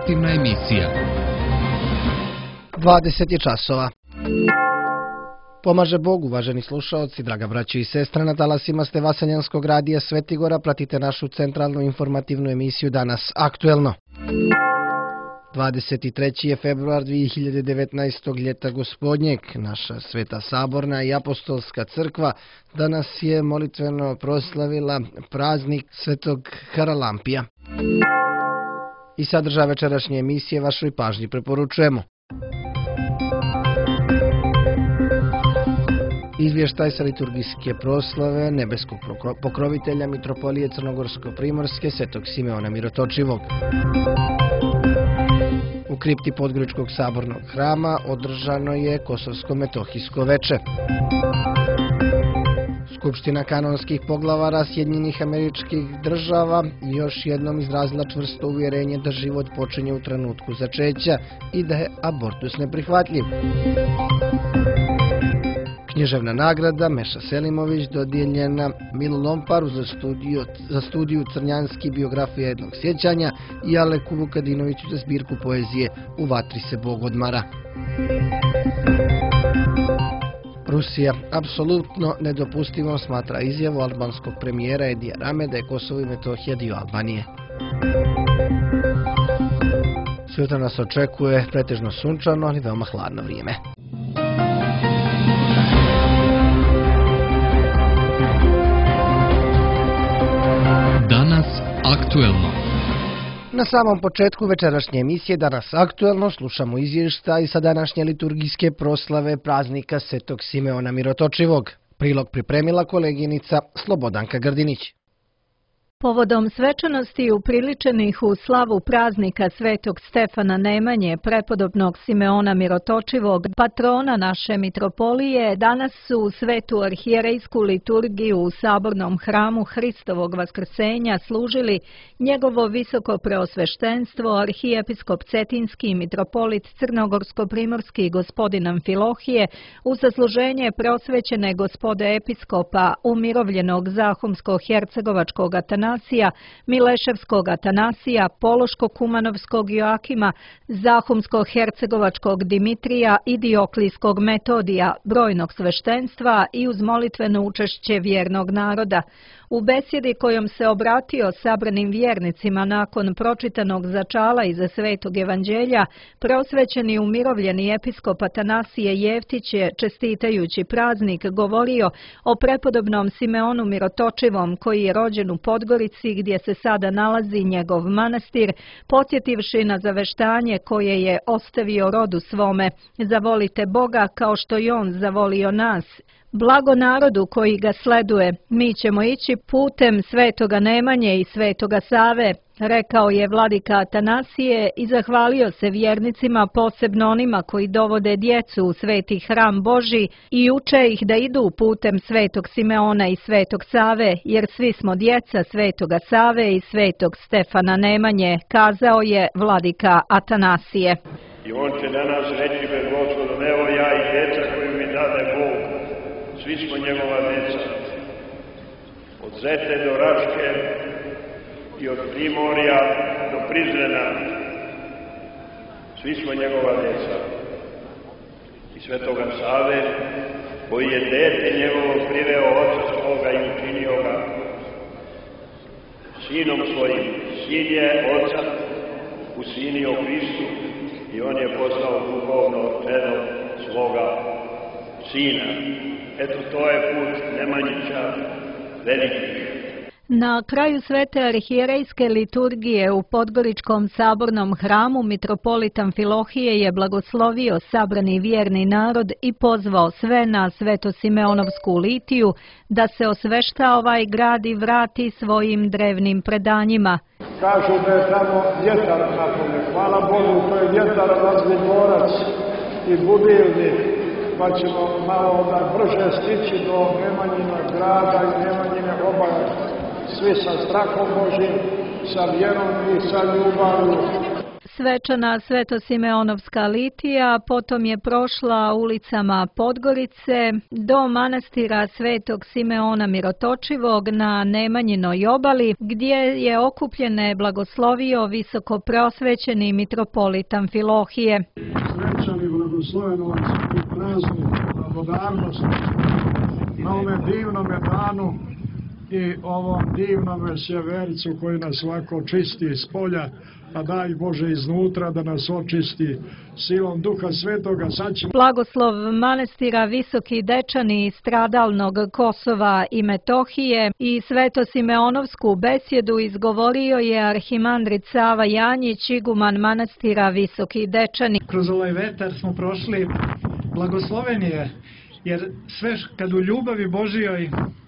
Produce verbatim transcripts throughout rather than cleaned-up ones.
informativna emisija. dvadeset časova. Pomaže Bog, uvaženi slušaoci, draga braćo i sestre, na talasima ste Vaseljanskog radija Svetigora, pratite našu centralnu informativnu emisiju Danas aktuelno. dvadeset treći je februar dvije hiljade devetnaestog. ljeta gospodnjeg. Naša Sveta Saborna i Apostolska crkva danas je molitveno proslavila praznik Svetog Haralampija. I sadržaj večerašnje emisije vašoj pažnji preporučujemo. Izvještaj sa liturgijske proslave nebeskog pokrovitelja mitropolije Crnogorsko-Primorske Svetog Simeona Mirotočivog. U kripti Podgoričkog sabornog hrama održano je Kosovsko-Metohijsko veče. Skupština kanonskih poglavara Sjedinjenih Američkih Država još jednom izrazila čvrsto uvjerenje da život počinje u trenutku začeća i da je abortus neprihvatljiv. Književna nagrada Meša Selimović dodijeljena Milu Lomparu za studiju, za studiju Crnjanski biografija jednog sjećanja i Aleku Vukadinoviću za zbirku poezije U vatri se Bog odmara. Rusija apsolutno nedopustivom smatra izjavu albanskog premijera Edija Rame da je Kosovo i Metohija dio Albanije. Sutra nas očekuje pretežno sunčano, ali veoma hladno vrijeme. Danas aktuelno. Na samom početku večerašnje emisije Danas aktuelno slušamo izvještaj sa današnje liturgijske proslave praznika Svetog Simeona Mirotočivog. Prilog pripremila koleginica Slobodanka Grdinić. Povodom svečanosti upriličenih u slavu praznika Svetog Stefana Nemanje, prepodobnog Simeona Mirotočivog, patrona naše mitropolije, danas su u svetu arhijerejsku liturgiju u sabornom hramu Hristovog vaskrsenja služili njegovo visoko preosveštenstvo arhijepiskop Cetinski mitropolit Crnogorsko-Primorski gospodin Amfilohije u zasluženje prosvećene gospode episkopa umirovljenog Zahumsko-Hercegovačkog Atanasija, Mileševskog Atanasija, Pološko-Kumanovskog Joakima, Zahumsko-Hercegovačkog Dimitrija i Dioklijskog Metodija, brojnog sveštenstva i uz molitveno učešće vjernog naroda. U besjedi kojom se obratio sabranim vjernicima nakon pročitanog začala iza Svetog Evanđelja, prosvećeni umirovljeni episkop Atanasije Jeftić je, čestitajući praznik, govorio o prepodobnom Simeonu Mirotočivom, koji je rođen u Podgorici gdje se sada nalazi njegov manastir, podsjetivši na zaveštanje koje je ostavio rodu svome: zavolite Boga kao što i on zavolio nas. Blago narodu koji ga sleduje, mi ćemo ići putem Svetoga Nemanje i Svetoga Save, rekao je vladika Atanasije i zahvalio se vjernicima, posebno onima koji dovode djecu u sveti hram Božji i uče ih da idu putem Svetog Simeona i Svetog Save, jer svi smo djeca Svetoga Save i Svetog Stefana Nemanje, kazao je vladika Atanasije. I on će danas reći pred Gospodom: evo ja i djeca koju mi dade Bog, svi smo njegova djeca, od Zete do Raške i od Primorja do Prizrena, svi smo njegova djeca. I Svetoga Save, koji je dete njegovo priveo oca svoga i učinio ga sinom svojim. Sin je oca usinio Hristu i on je postao duhovno čedo svoga sina. Eto, to je put Nemanjića velikih. Na kraju svete arhijerejske liturgije u Podgoričkom sabornom hramu mitropolit Amfilohije je blagoslovio sabrani vjerni narod i pozvao sve na Sveto-Simeonovsku litiju da se osvešta ovaj grad i vrati svojim drevnim predanjima. Kažu da je tamo vjetar napolje. Hvala Bogu, to je vjetar razlikorac i budilnik, pa ćemo malo da brže stići do Nemanjina grada i Nemanjine obale. Svi sa strahom Božim, sa vjerom i sa ljubavlju. svečana Sveto-Simeonovska litija potom je prošla ulicama Podgorice do manastira Svetog Simeona Mirotočivog na Nemanjinoj obali, gdje je okupljene blagoslovio visoko preosvećeni mitropolit Amfilohije. Srećan i blagoslovenovan i praznik blagodarnosti na ovome divnome danu i ovom divnom sjevercu koji nas svako čisti iz polja, a daj Bože iznutra da nas očisti silom Duha Svetoga. Sad ćemo... Blagoslov manastira Visoki Dečani stradalnog Kosova i Metohije i Sveto-Simeonovsku besjedu izgovorio je arhimandrit Sava Janjić, iguman manastira Visoki Dečani. Kroz ovaj vetar smo prošli, blagosloven je, jer sve kad u ljubavi Božijoj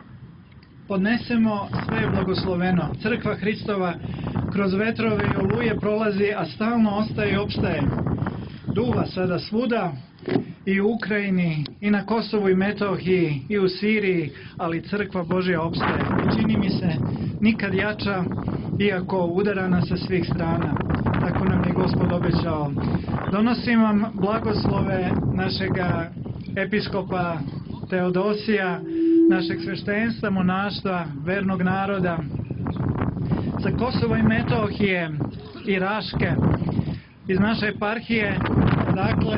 podnesemo, sve je blagosloveno. Crkva Hristova kroz vetrove i oluje prolazi, a stalno ostaje i opstaje. Duva sada svuda, i u Ukrajini, i na Kosovu i Metohiji, i u Siriji, ali crkva Božja opstaje. I čini mi se nikad jača, iako udarana sa svih strana. Tako nam je Gospod obećao. Donosim vam blagoslove našega episkopa Teodosija, našeg sveštenstva, monaštva, vernog naroda, sa Kosova i Metohije i Raške, iz naše eparhije, dakle,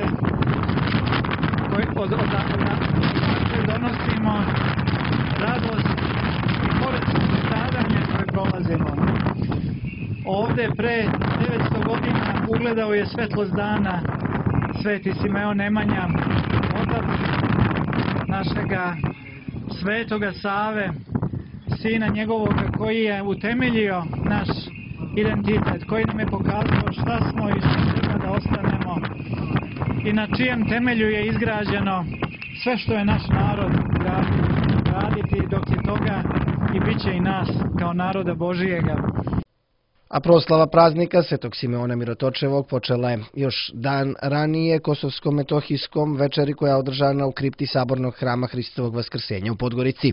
od, od, od, donosimo radost i pored stradanja koje prolazimo. Ovde pre devetsto godina ugledao je svetlost dana Sveti Simeon Nemanja, otac našega Svetoga Save, sina njegovoga koji je utemeljio naš identitet, koji nam je pokazao šta smo i šta treba da ostanemo i na čijem temelju je izgrađeno sve što je naš narod raditi, raditi dok je toga i bit će i nas kao naroda Božijega. A proslava praznika Svetog Simeona Mirotočevog počela je još dan ranije kosovsko-metohijskom večeri koja je održana u kripti Sabornog hrama Hristovog Vaskrsenja u Podgorici.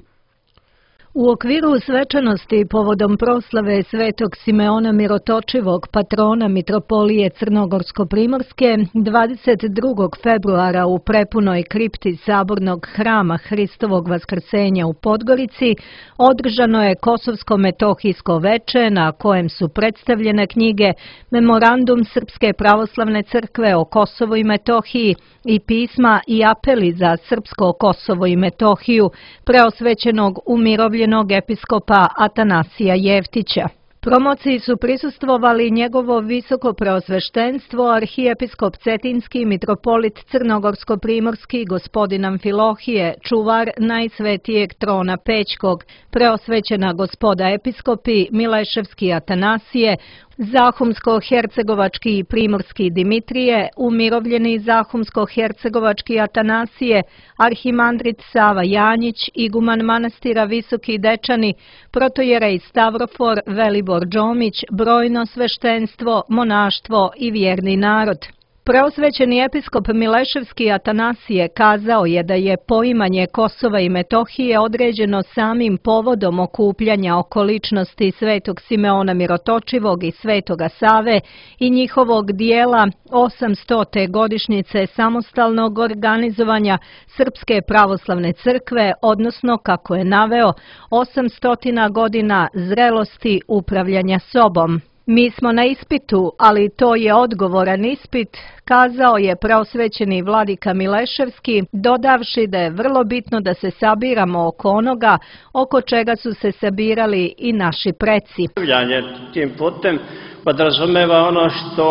U okviru svečanosti povodom proslave Svetog Simeona Mirotočivog, patrona mitropolije Crnogorsko-primorske, dvadeset drugog februara u prepunoj kripti Sabornog hrama Hristovog Vaskrsenja u Podgorici održano je kosovsko-metohijsko veče na kojem su predstavljene knjige Memorandum Srpske pravoslavne crkve o Kosovu i Metohiji i pisma i apeli za Srpsko Kosovo i Metohiju preosvećenog umirovljenog episkopa Atanasija Jeftića. Promociji su prisustvovali njegovo visoko preosveštenstvo, arhijepiskop Cetinski, mitropolit Crnogorsko-primorski, gospodin Amfilohije, čuvar najsvetijeg trona Pećkog, preosvećena gospoda episkopi Mileševski Atanasije, Zahumsko-hercegovački i primorski Dimitrije, umirovljeni Zahumsko-hercegovački Atanasije, arhimandrit Sava Janjić, iguman manastira Visoki Dečani, protojerej Stavrofor, Velibor Džomić, brojno sveštenstvo, monaštvo i vjerni narod. Preosvećeni episkop Mileševski Atanasije kazao je da je poimanje Kosova i Metohije određeno samim povodom okupljanja oko ličnosti Svetog Simeona Mirotočivog i Svetoga Save i njihovog dijela osamstote godišnjice samostalnog organizovanja Srpske pravoslavne crkve, odnosno, kako je naveo, osamstotina godina zrelosti upravljanja sobom. Mi smo na ispitu, ali to je odgovoran ispit, kazao je preosvećeni vladika Mileševski, dodavši da je vrlo bitno da se sabiramo oko onoga oko čega su se sabirali i naši preci. Upravljanje tim putem podrazumeva ono što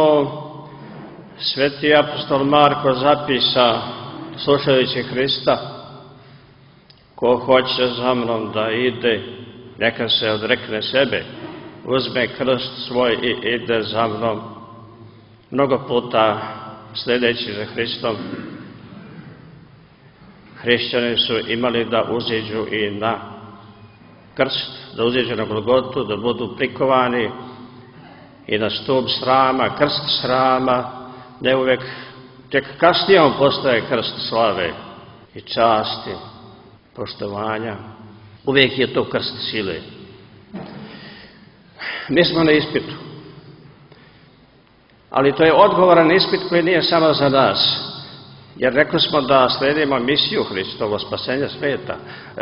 sveti apostol Marko zapisa slušajući Hrista: ko hoće za mnom da ide, neka se odrekne sebe, uzme krst svoj i ide za mnom. Mnogo puta sljedeći za Hristom, hrišćani su imali da uziđu i na krst, da uziđu na Golgotu, da budu prikovani i na stup srama, krst srama, ne uvek, tek kasnije on postaje krst slave i časti, poštovanja. Uvijek je to krst sile. Mi smo na ispitu, Ali to je odgovoran ispit koji nije samo za nas. Jer rekli smo da sledimo misiju Hristovo, spasenje sveta.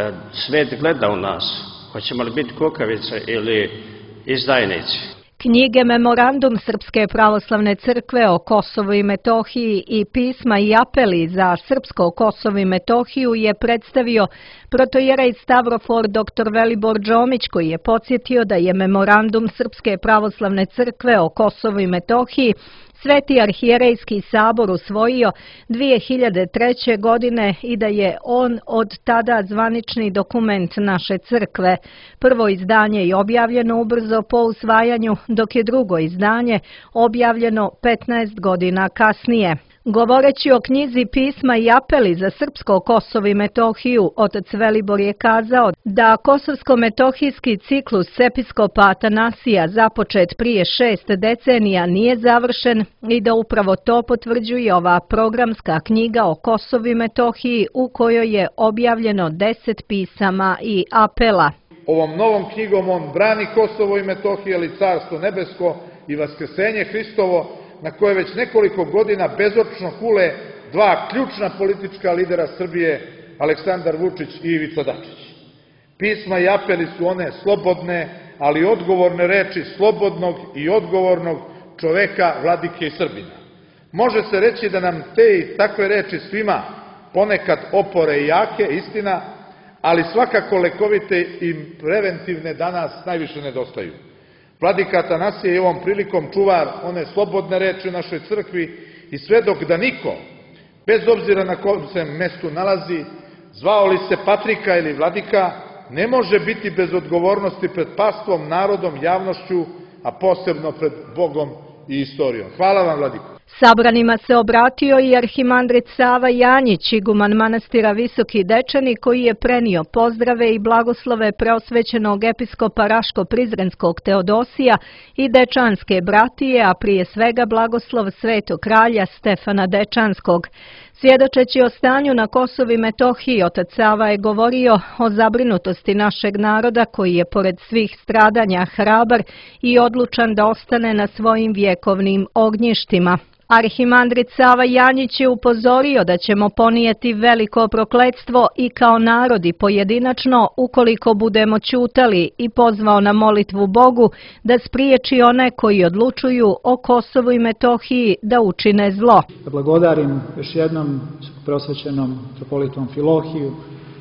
Svet gleda u nas. Hoćemo li biti kukavice ili izdajnici? Knjige Memorandum Srpske pravoslavne crkve o Kosovu i Metohiji i pisma i apeli za Srpsko Kosovo i Metohiju je predstavio protojerej Stavrofor doktor Velibor Džomić, koji je podsjetio da je Memorandum Srpske pravoslavne crkve o Kosovu i Metohiji Sveti arhijerejski sabor usvojio dvije hiljade treće. godine i da je on od tada zvanični dokument naše crkve. Prvo izdanje je objavljeno ubrzo po usvajanju, dok je drugo izdanje objavljeno petnaest godina kasnije. Govoreći o knjizi Pisma i apeli za Srpsko Kosovo i Metohiju, otac Velibor je kazao da kosovsko-metohijski ciklus episkopa Atanasija započet prije šest decenija nije završen i da upravo to potvrđuje ova programska knjiga o Kosovu i Metohiji u kojoj je objavljeno deset pisama i apela. Ovom novom knjigom on brani Kosovo i Metohiju, ali carstvo nebesko i vaskrsenje Hristovo, na koje već nekoliko godina bezočno kule dva ključna politička lidera Srbije, Aleksandar Vučić i Ivica Dačić. Pisma i apeli su one slobodne, ali odgovorne reči slobodnog i odgovornog čoveka, vladike i Srbina. Može se reći da nam te i takve reči svima ponekad opore i jake, istina, ali svakako lekovite i preventivne danas najviše nedostaju. Vladika Atanasije je ovom prilikom čuvar one slobodne reči u našoj crkvi i sve dok da niko, bez obzira na kom se mestu nalazi, zvao li se Patrika ili Vladika, ne može biti bez odgovornosti pred pastvom, narodom, javnošću, a posebno pred Bogom i istorijom. Hvala vam, Vladiko. Sabranima se obratio i arhimandrit Sava Janjić, iguman manastira Visoki Dečani, koji je prenio pozdrave i blagoslove preosvećenog episkopa Raško-Prizrenskog Teodosija i Dečanske bratije, a prije svega blagoslov svetog kralja Stefana Dečanskog. Svjedočeći o stanju na Kosovu i Metohiji, otac Sava je govorio o zabrinutosti našeg naroda koji je pored svih stradanja hrabar i odlučan da ostane na svojim vjekovnim ognjištima. Arhimandrit Sava Janjić je upozorio da ćemo ponijeti veliko prokletstvo i kao narod i pojedinačno ukoliko budemo ćutali i pozvao na molitvu Bogu da spriječi one koji odlučuju o Kosovu i Metohiji da učine zlo. Da blagodarim još jednom prosvećenom metropolitom Filohiju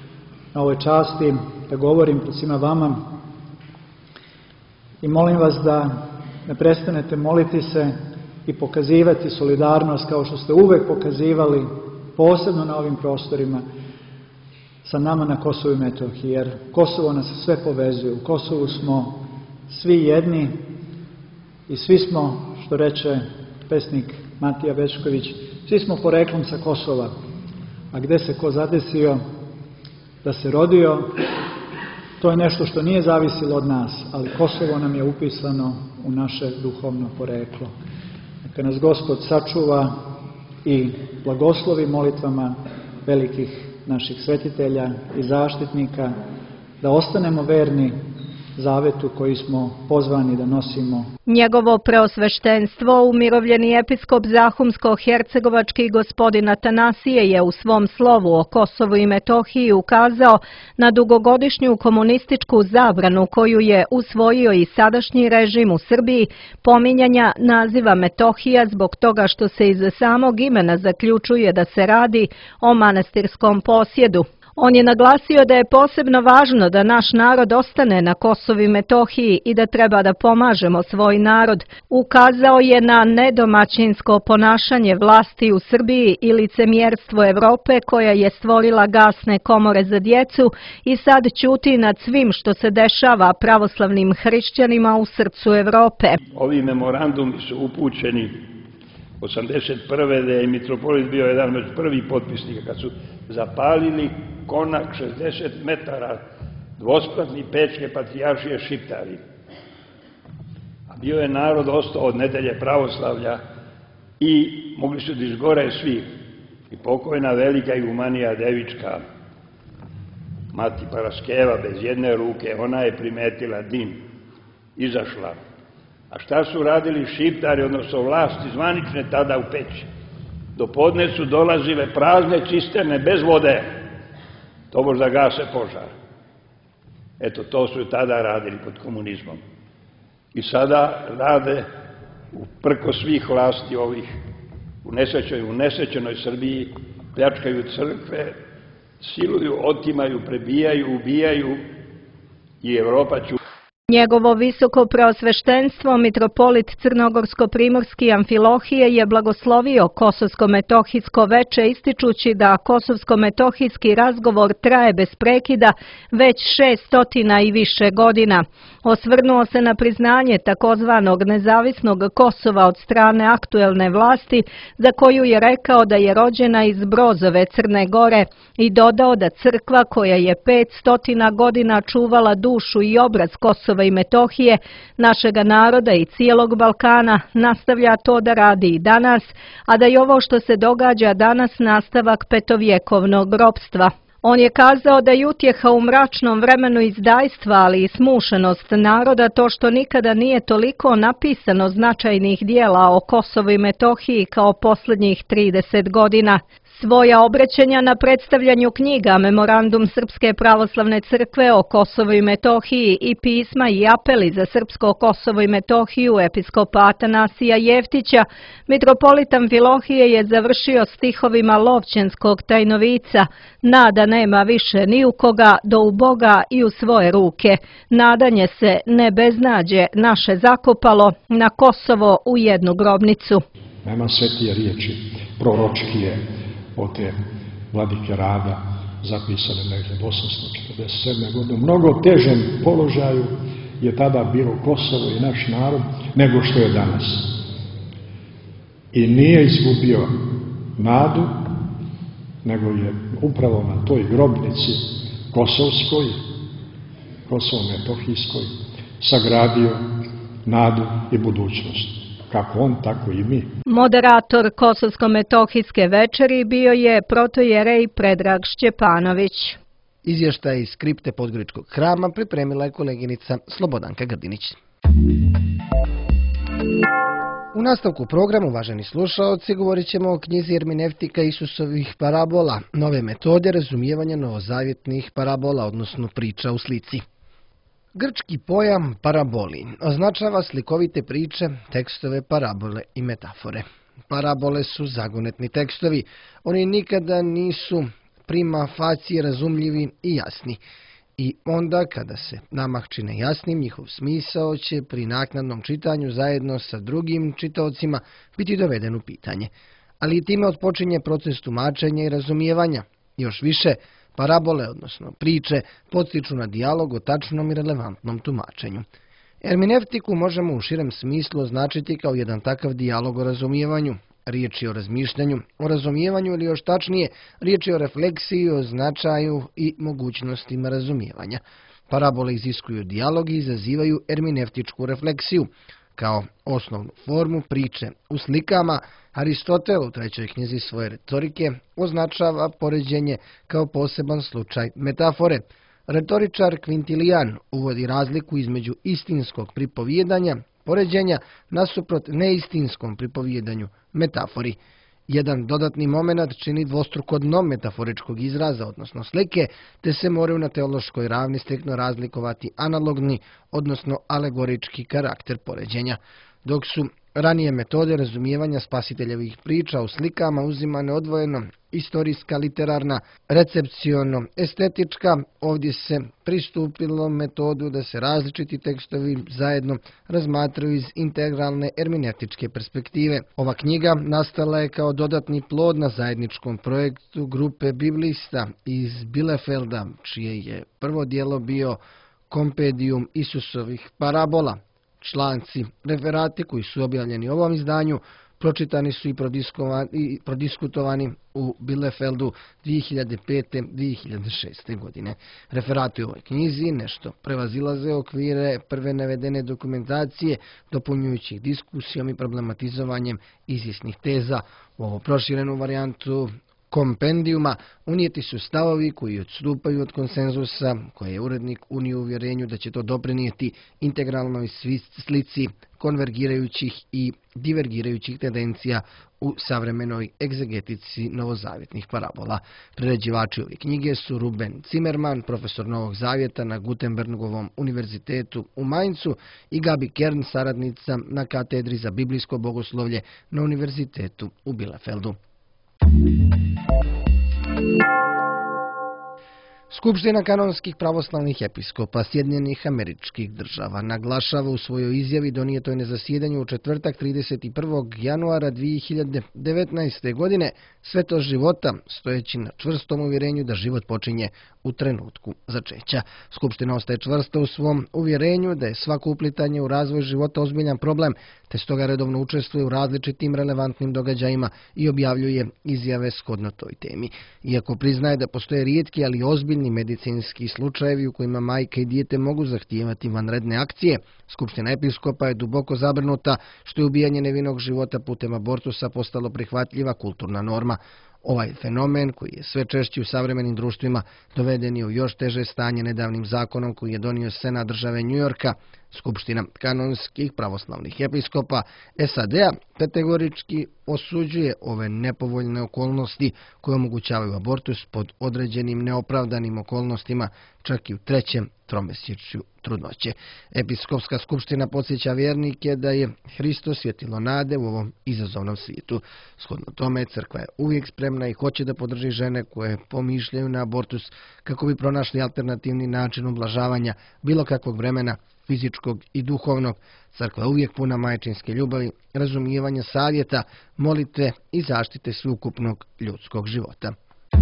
na ovoj časti da govorim pred svima vama i molim vas da ne prestanete moliti se i pokazivati solidarnost kao što ste uvek pokazivali, posebno na ovim prostorima, sa nama na Kosovu i Metohiji, jer Kosovo nas sve povezuje. U Kosovu smo svi jedni i svi smo, što reče pesnik Matija Bečković, svi smo poreklom sa Kosova, a gde se ko zadesio da se rodio, to je nešto što nije zavisilo od nas, ali Kosovo nam je upisano u naše duhovno poreklo. Neka nas Gospod sačuva i blagoslovi molitvama velikih naših svetitelja i zaštitnika, da ostanemo verni zavetu koji smo pozvani da nosimo. Njegovo preosveštenstvo, umirovljeni episkop Zahumsko-hercegovački gospodin Atanasije je u svom slovu o Kosovu i Metohiji ukazao na dugogodišnju komunističku zabranu koju je usvojio i sadašnji režim u Srbiji pominjanja naziva Metohija zbog toga što se iz samog imena zaključuje da se radi o manastirskom posjedu. On je naglasio da je posebno važno da naš narod ostane na Kosovu i Metohiji i da treba da pomažemo svoj narod. Ukazao je na nedomaćinsko ponašanje vlasti u Srbiji i licemjerstvo Evrope koja je stvorila gasne komore za djecu i sad ćuti nad svim što se dešava pravoslavnim hrišćanima u srcu Evrope. Ovi memorandumi su upućeni osamdeset prve da je mitropolit bio jedan od prvih potpisnika kad su zapalili konak šezdeset metara dvospratni Pečke patrijaršije Šiptari. A bio je narod ostao od nedelje pravoslavlja i mogli su da izgore svi. I pokojna velika igumanija Devička, mati Paraskeva bez jedne ruke, ona je primetila dim, izašla A šta su radili Šiptari, odnosno vlasti zvanične tada u Peći? Do podne su dolazile prazne cisterne bez vode, to možda gase požar. Eto, to su tada radili pod komunizmom. I sada rade preko svih vlasti ovih u nesrećenoj, u nesrećenoj Srbiji, pljačkaju crkve, siluju, otimaju, prebijaju, ubijaju i Evropa ću. Njegovo visoko preosveštenstvo, mitropolit Crnogorsko-primorski Amfilohije, je blagoslovio kosovsko-metohijsko veče ističući da kosovsko-metohijski razgovor traje bez prekida već šeststotina i više godina. Osvrnuo se na priznanje takozvanog nezavisnog Kosova od strane aktuelne vlasti, za koju je rekao da je rođena iz Brozove, Crne Gore, i dodao da crkva koja je petstotina godina čuvala dušu i obraz Kosova i Metohije, našega naroda i cijelog Balkana, nastavlja to da radi i danas, a da je ovo što se događa danas nastavak petovjekovnog ropstva. On je kazao da je utjeha u mračnom vremenu izdajstva, ali i smušenost naroda to što nikada nije toliko napisano značajnih dijela o Kosovu i Metohiji kao posljednjih trideset godina. Svoja obraćanja na predstavljanju knjiga Memorandum Srpske pravoslavne crkve o Kosovu i Metohiji i pisma i apeli za srpsko Kosovo i Metohiju episkopa Atanasija Jeftića, mitropolit Amfilohije je završio stihovima Lovćenskog tajnovica: "Nada nema više ni u koga, do u Boga i u svoje ruke. Nadanje se, ne beznađe, naše zakopalo, na Kosovo u jednu grobnicu." Nema svetije riječi, proročkije od te vladike Rada, zapisane na hiljadu osamsto četrdeset sedme. godine. U mnogo težem položaju je tada bilo Kosovo i naš narod nego što je danas. I nije izgubio nadu, nego je upravo na toj grobnici kosovskoj, Kosovo-Metohijskoj, sagradio nadu i budućnost. Kako on, tako i mi. Moderator Kosovsko-Metohijske večeri bio je protojerej Predrag Šćepanović. Izvještaj iz kripte Podgoričkog hrama pripremila je koleginica Slobodanka Grdinić. U nastavku programu, uvaženi slušaoci, govorit ćemo o knjizi Erminevtika Isusovih parabola, nove metode razumijevanja novozavjetnih parabola, odnosno priča u slici. Grčki pojam paraboli označava slikovite priče, tekstove, parabole i metafore. Parabole su zagonetni tekstovi. Oni nikada nisu prima facie razumljivi i jasni. I onda, kada se namah čine jasnim, njihov smisao će pri naknadnom čitanju zajedno sa drugim čitaocima biti doveden u pitanje. Ali i time otpočinje proces tumačenja i razumijevanja. Još više, parabole, odnosno priče, podstiču na dijalog o tačnom i relevantnom tumačenju. Erminevtiku možemo u širem smislu označiti kao jedan takav dijalog o razumijevanju. Riječ je o razmišljanju, o razumijevanju ili još tačnije, riječ je o refleksiji, o značaju i mogućnostima razumijevanja. Parabole iziskuju dijalog i izazivaju erminevtičku refleksiju. Kao osnovnu formu priče u slikama, Aristotel u trećoj knjizi svoje retorike označava poređenje kao poseban slučaj metafore. Retoričar Kvintilijan uvodi razliku između istinskog pripovijedanja, poređenja, nasuprot neistinskom pripovijedanju, metafori. Jedan dodatni moment čini dvostruko dno metaforičkog izraza, odnosno slike, te se moraju na teološkoj ravni striktno razlikovati analogni, odnosno alegorički karakter poređenja, dok su ranije metode razumijevanja spasiteljevih priča u slikama uzimane odvojeno, istorijska, literarna, recepciono, estetička. Ovdje se pristupilo metodu da se različiti tekstovi zajedno razmatraju iz integralne erminevtičke perspektive. Ova knjiga nastala je kao dodatni plod na zajedničkom projektu grupe biblista iz Bielefelda, čije je prvo dijelo bio Kompendijum Isusovih parabola. Članci, referati koji su objavljeni u ovom izdanju pročitani su i prodiskutovani u Bielefeldu dvije hiljade pete do dvije hiljade šeste. godine. Referati u ovoj knjizi nešto prevazilaze okvire prve navedene dokumentacije, dopunjujući ih diskusijom i problematizovanjem izvjesnih teza. U ovu proširenu varijantu kompendijuma unijeti su stavovi koji odstupaju od konsenzusa, koje je urednik unio u uvjerenju da će to doprinijeti integralnoj slici konvergirajućih i divergirajućih tendencija u savremenoj egzegetici novozavjetnih parabola. Priređivači ove knjige su Ruben Zimmerman, profesor Novog Zavjeta na Gutenbergovom univerzitetu u Mainzu, i Gabi Kern, saradnica na katedri za biblijsko bogoslovlje na univerzitetu u Bielefeldu. Skupština kanonskih pravoslavnih episkopa Sjedinjenih Američkih Država naglašava u svojoj izjavi donijetoj na zasjedanju u četvrtak trideset prvog januara dvije hiljade devetnaeste. godine svetost života, stojeći na čvrstom uvjerenju da život počinje u trenutku začeća. Skupština ostaje čvrsta u svom uvjerenju da je svako uplitanje u razvoj života ozbiljan problem, te stoga redovno učestvuje u različitim relevantnim događajima i objavljuje izjave shodno toj temi. Iako priznaje da postoje rijetki, ali ozbiljni medicinski slučajevi u kojima majka i dijete mogu zahtijevati vanredne akcije, Skupština episkopa je duboko zabrinuta što je ubijanje nevinog života putem abortusa postalo prihvatljiva kulturna norma. Ovaj fenomen, koji je sve češći u savremenim društvima, doveden je u još teže stanje nedavnim zakonom koji je donio Senat države Njujorka. Skupština kanonskih pravoslavnih episkopa S A D-a kategorički osuđuje ove nepovoljne okolnosti koje omogućavaju abortus pod određenim neopravdanim okolnostima, čak i u trećem tromjesečju trudnoće. Episkopska skupština podsjeća vjernike da je Hristos svjetilo nade u ovom izazovnom svijetu. Shodno tome, crkva je uvijek spremna i hoće da podrži žene koje pomišljaju na abortus kako bi pronašli alternativni način ublažavanja bilo kakvog vremena, fizičkog i duhovnog. Crkva je uvijek puna majčinske ljubavi, razumijevanja, savjeta, molitve i zaštite sveukupnog ljudskog života.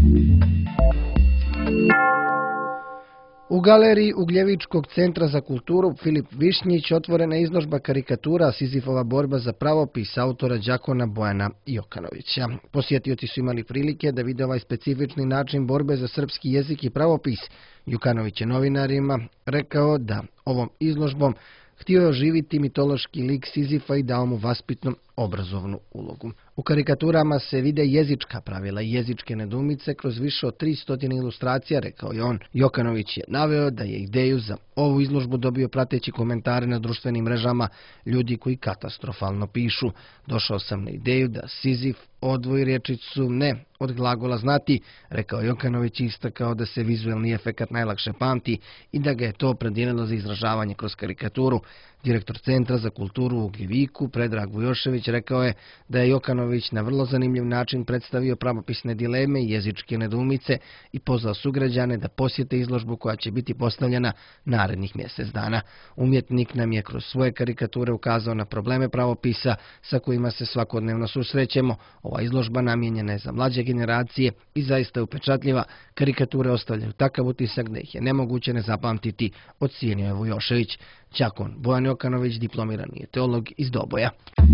U galeriji Ugljevičkog centra za kulturu Filip Višnjić otvorena je izložba karikatura Sizifova borba za pravopis autora đakona Bojana Jokanovića. Posjetioci su imali prilike da vide ovaj specifični način borbe za srpski jezik i pravopis. Jokanović je novinarima rekao da ovom izložbom htio je oživiti mitološki lik Sizifa i dao mu vaspitnu obrazovnu ulogu. U karikaturama se vide jezička pravila i jezičke nedoumice kroz više od tristo ilustracija, rekao je on. Jokanović je naveo da je ideju za ovu izložbu dobio prateći komentare na društvenim mrežama ljudi koji katastrofalno pišu. Došao sam na ideju da Sizif odvoji rječicu ne od glagola znati, rekao Jokanović, istakao da se vizuelni efekat najlakše pamti i da ga je to opredijelilo za izražavanje kroz karikaturu. Direktor Centra za kulturu u Ugljeviku, Predrag Vujošević, rekao je da je Jokanović na vrlo zanimljiv način predstavio pravopisne dileme i jezičke nedoumice i pozvao sugrađane da posjete izložbu koja će biti postavljena narednih mjesec dana. Umjetnik nam je kroz svoje karikature ukazao na probleme pravopisa sa kojima se svakodnevno susrećemo. Ova izložba namijenjena je za mlađe generacije i zaista upečatljiva. Karikature ostavljaju takav utisak da ih je nemoguće ne zapamtiti, ocijenio je Vujošević. Đakon Bojan Jokanović diplomirani je teolog iz Doboja.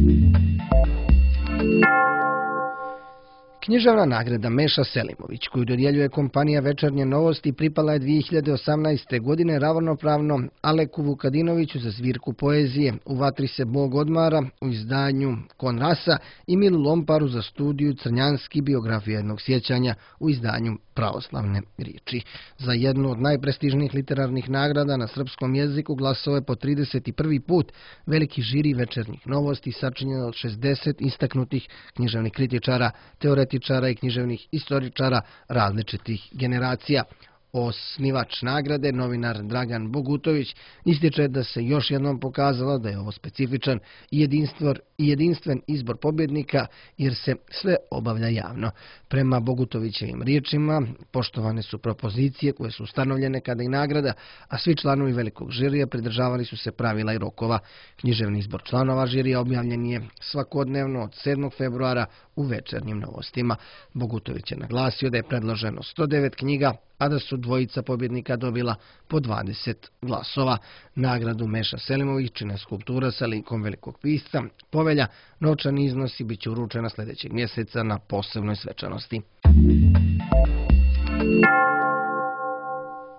Književna nagrada Meša Selimović, koju dodjeljuje kompanija Večernje novosti, pripala je dvije hiljade osamnaeste. godine ravnopravno Aleku Vukadinoviću za zbirku poezije U vatri se Bog odmara u izdanju Konrasa i Milu Lomparu za studiju Crnjanski biografija jednog sjećanja u izdanju Pravoslavne riječi. Za jednu od najprestižnijih literarnih nagrada na srpskom jeziku glasao je po trideset prvi put veliki žiri Večernjih novosti sačinjen od šezdeset istaknutih književnih kritičara, teoretičara i književnih istoričara različitih generacija. Osnivač nagrade, novinar Dragan Bogutović, ističe da se još jednom pokazalo da je ovo specifičan i jedinstven, i jedinstven izbor pobjednika jer se sve obavlja javno. Prema Bogutovićevim riječima, poštovane su propozicije koje su ustanovljene kada i nagrada, a svi članovi velikog žirija pridržavali su se pravila i rokova. Književni izbor članova žirija objavljen je svakodnevno od sedmog februara u Večernjim novostima. Bogutović je naglasio da je predloženo sto devet knjiga, a da su dvojica pobjednika dobila po dvadeset glasova. Nagradu Meša Selimović čine skulptura sa likom velikog pisca Povelja. Novčani iznosi bit će uručena sljedećeg mjeseca na posebnoj svečanosti.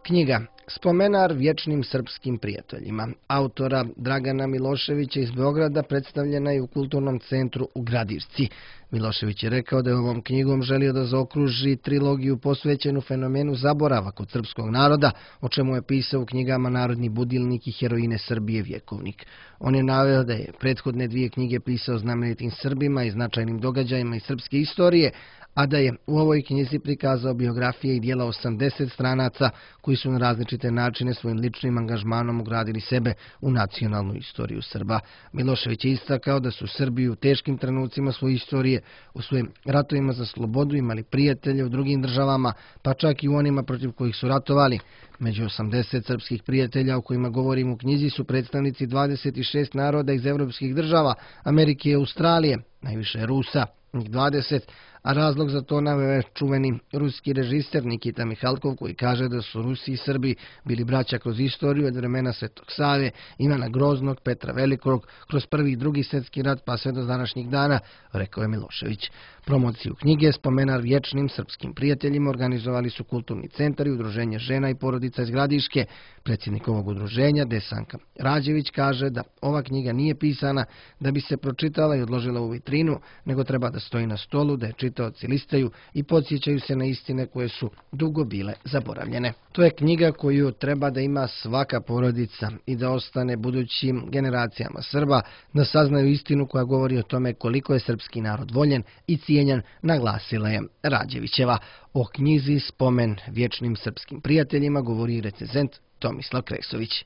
Knjiga Spomenar vječnim srpskim prijateljima autora Dragana Miloševića iz Beograda predstavljena je u Kulturnom centru u Gradišci. Milošević je rekao da je ovom knjigom želio da zaokruži trilogiju posvećenu fenomenu zaborava kod srpskog naroda, o čemu je pisao u knjigama Narodni budilnik i Heroine Srbije vjekovnik. On je naveo da je prethodne dvije knjige pisao znamenitim Srbima i značajnim događajima iz srpske istorije, a da je u ovoj knjizi prikazao biografije i dijela osamdeset stranaca koji su na različite načine svojim ličnim angažmanom ugradili sebe u nacionalnu istoriju Srba. Milošević je istakao da su Srbi u teškim trenucima svoje istorije, u svojim ratovima za slobodu imali prijatelje u drugim državama, pa čak i u onima protiv kojih su ratovali. Među osamdeset srpskih prijatelja o kojima govorim u knjizi su predstavnici dvadeset šest naroda iz evropskih država, Amerike i Australije, najviše Rusa, njih dvadeset, a razlog za to naveo je čuveni ruski režiser Nikita Mihalkov koji kaže da su Rusi i Srbi bili braća kroz istoriju od vremena Svetog Save, Ivana Groznog, Petra Velikog, kroz prvi i drugi svjetski rat pa sve do današnjih dana, rekao je Milošević. Promociju knjige Spomenar vječnim srpskim prijateljima organizovali su Kulturni centar i Udruženje žena i porodica iz Gradiške. Predsjednik ovog udruženja, Desanka Rađević, kaže da ova knjiga nije pisana da bi se pročitala i odložila u vitrinu, nego treba da stoji na stolu, da je čitaoci listaju i podsjećaju se na istine koje su dugo bile zaboravljene. To je knjiga koju treba da ima svaka porodica i da ostane budućim generacijama Srba, da saznaju istinu koja govori o tome koliko je srpski narod voljen i cijenjen, naglasila je Rađevićeva. O knjizi Spomen vječnim srpskim prijateljima govori recenzent Tomislav Kresović.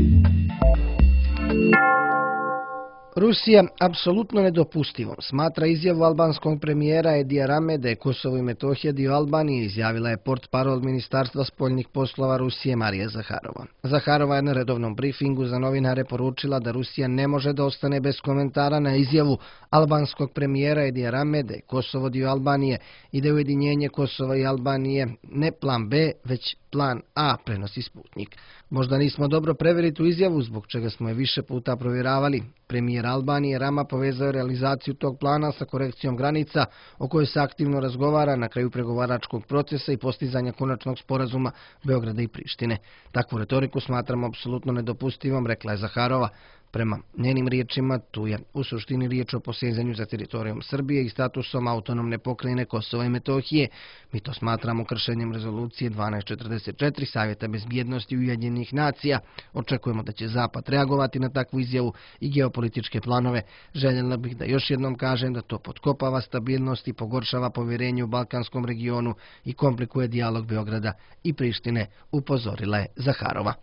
Rusija apsolutno nedopustivom smatra izjavu albanskog premijera Edija Rame da je Kosovo i Metohija dio Albanije, izjavila je portparol Ministarstva spoljnih poslova Rusije Marija Zaharova. Zaharova je na redovnom brifingu za novinare poručila da Rusija ne može da ostane bez komentara na izjavu albanskog premijera Edija Rame da je Kosovo dio Albanije i da je ujedinjenje Kosova i Albanije ne plan B, već plan A, prenosi Sputnik. Možda nismo dobro preverili tu izjavu, zbog čega smo je više puta provjeravali. Premijer Albanije Rama povezao je realizaciju tog plana sa korekcijom granica o kojoj se aktivno razgovara na kraju pregovaračkog procesa i postizanja konačnog sporazuma Beograda i Prištine. Takvu retoriku smatramo apsolutno nedopustivom, rekla je Zaharova. Prema njenim riječima, tu je u suštini riječ o posezanju za teritorijom Srbije i statusom autonomne pokrajine Kosova i Metohije. Mi to smatramo kršenjem rezolucije dvanaest četrdeset četiri Savjeta bezbjednosti Ujedinjenih nacija. Očekujemo da će Zapad reagovati na takvu izjavu i geopolitičke planove. Željela bih da još jednom kažem da to potkopava stabilnost i pogoršava povjerenje u Balkanskom regionu i komplikuje dijalog Beograda i Prištine, upozorila je Zaharova.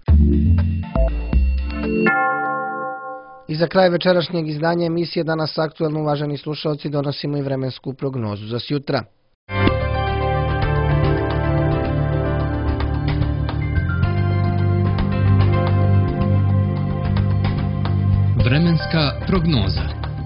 I za kraj večerašnjeg izdanja emisije Danas aktuelno, uvaženi slušalci, donosimo i vremensku prognozu za sjutra. Vremenska prognoza.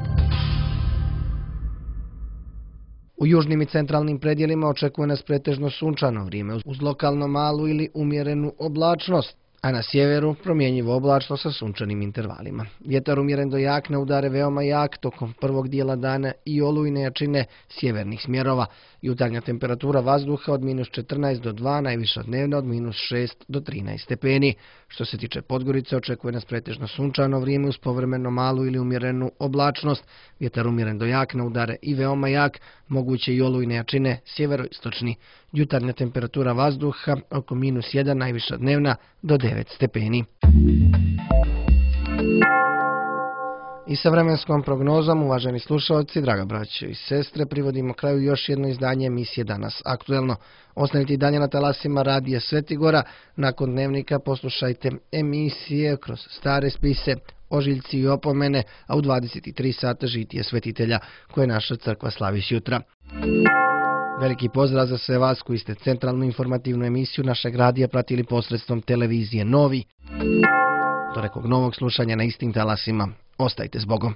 U južnim i centralnim predjelima očekuje nas pretežno sunčano vrijeme uz lokalno malu ili umjerenu oblačnost, a na sjeveru promjenjivo oblačno sa sunčanim intervalima. Vjetar umjeren do jak na udare veoma jak tokom prvog dijela dana i olujne jačine sjevernih smjerova. Jutarnja temperatura vazduha od minus četrnaest do dva, najviša dnevna od minus šest do trinaest stepeni. Što se tiče Podgorice, očekuje nas pretežno sunčano vrijeme uz povremeno malu ili umjerenu oblačnost. Vjetar umjeren do jak na udare i veoma jak, moguće i olujne jačine sjeveroistočni. Jutarnja temperatura vazduha oko minus jedan, najviša dnevna do devet stepeni. I sa vremenskom prognozom, uvaženi slušalci, draga braćo i sestre, privodimo kraju još jedno izdanje emisije Danas aktuelno. Ostanite i dalje na talasima Radija Svetigora. Nakon dnevnika poslušajte emisije kroz stare spise, ožiljci i opomene, a u dvadeset tri sata žitije svetitelja koje naša crkva slavi sutra. Veliki pozdrav za sve vas koji ste centralnu informativnu emisiju našeg radija pratili posredstvom televizije Novi. Do nekog novog slušanja na istim talasima. Ostajte s Bogom.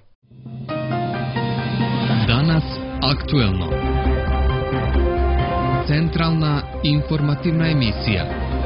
Danas aktuelno. Centralna informativna emisija.